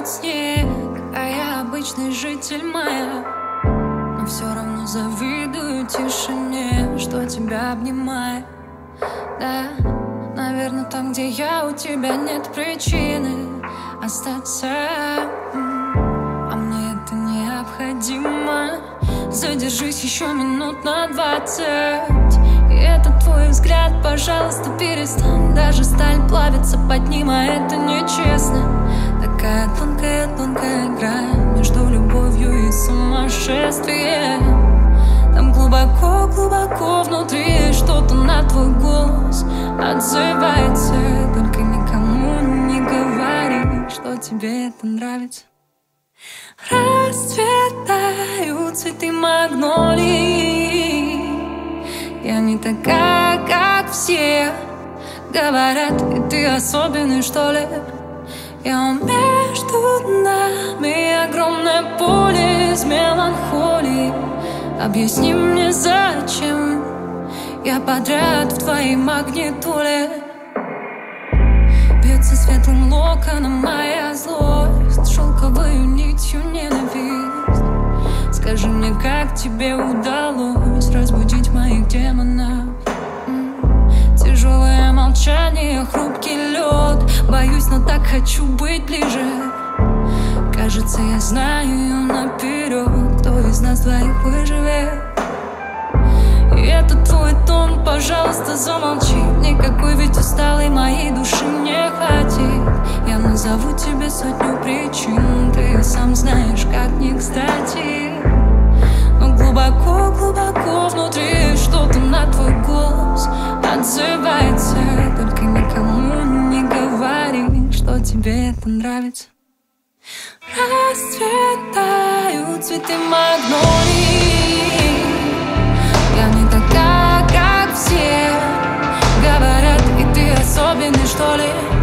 идет снег, а я обычный житель мая. Но все равно завидую тишине, что тебя обнимает. Да, наверное, там, где я, у тебя нет причины остаться. А мне это необходимо. Задержись еще минут на 20. И это твой взгляд, пожалуйста, перестань. Даже сталь плавится под ним, а это нечестно. Такая тонкая грань между любовью и сумасшествием. Там глубоко внутри что-то на твой голос отзывается. Только никому не говори, что тебе это нравится. Расцветают цветы магнолии. Я не такая, как все говорят, и ты особенный, что ли? Я между нами огромное поле из меланхолии. Объясни мне, зачем я подряд в твоей магнитоле. Бьется светлым локоном моя злость, шелковою нитью ненависть. Скажи мне, как тебе удалось разбудить моих демонов? Тяжелое молчание, хрупкий лед. Боюсь, но так хочу быть ближе. Кажется, я знаю наперед, кто из нас двоих выживет. И это твой тон, пожалуйста, замолчи. Никакой ведь усталой моей души не хватит. Я назову тебе сотню причин, ты сам знаешь, как не кстати. Но глубоко внутри что-то на твой голос отзывается. Только никому не говори, что тебе это нравится. Расцветают цветы магнолии. Я не такая, как все говорят, и ты особенный, что ли?